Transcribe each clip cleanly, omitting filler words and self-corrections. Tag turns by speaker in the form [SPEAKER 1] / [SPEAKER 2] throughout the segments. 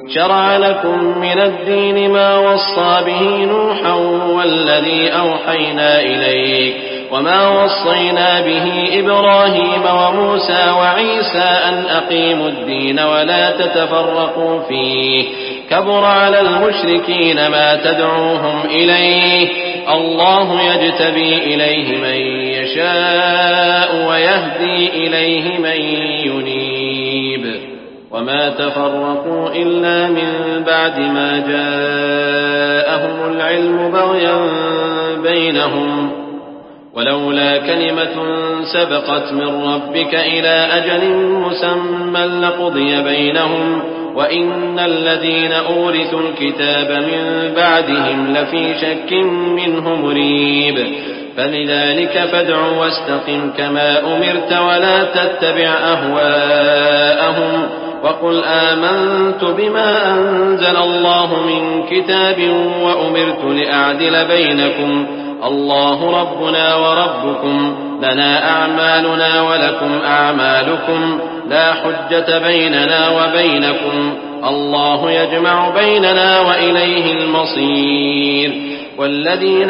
[SPEAKER 1] شرع لكم من الدين ما وصى به نوحا والذي أوحينا إليك وما وصينا به إبراهيم وموسى وعيسى أن أقيموا الدين ولا تتفرقوا فيه كبر على المشركين ما تدعوهم إليه الله يجتبي إليه من يشاء ويهدي إليه من ينيب وما تفرقوا إلا من بعد ما جاءهم العلم بغيا بينهم ولولا كلمة سبقت من ربك إلى أجل مسمى لقضي بينهم وإن الذين أورثوا الكتاب من بعدهم لفي شك منه مريب فلذلك فادع واستقم كما أمرت ولا تتبع أهواءهم وقل آمنت بما أنزل الله من كتاب وأمرت لأعدل بينكم الله ربنا وربكم لنا أعمالنا ولكم أعمالكم لا حجة بيننا وبينكم الله يجمع بيننا وإليه المصير والذين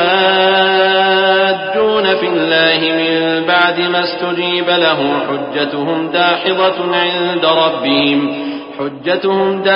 [SPEAKER 1] يحاجون في الله من بعد ما استجيب له حجتهم داحضة عند ربهم